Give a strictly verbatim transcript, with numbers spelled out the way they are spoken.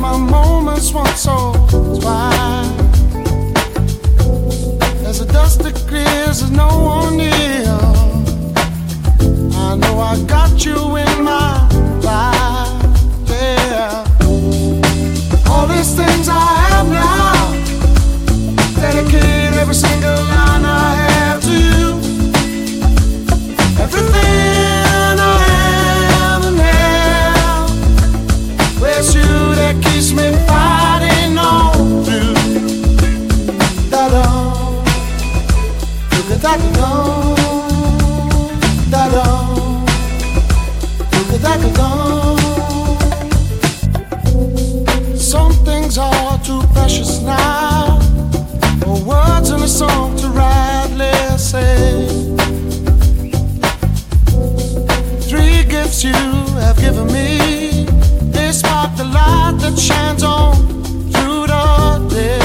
our moments once or twice. As the dust that clears, there's no one near. I know I got you in my life, yeah. All these things I have now, dedicate every single line I have to you. Everything I am and have, it's you that keeps me fighting on through. Da-dum, da-da-dum, da-dum, da-da-dum. Some things are too precious now for words in a song to rightly say. Three gifts you have given me, they spark the light that shines on through the day.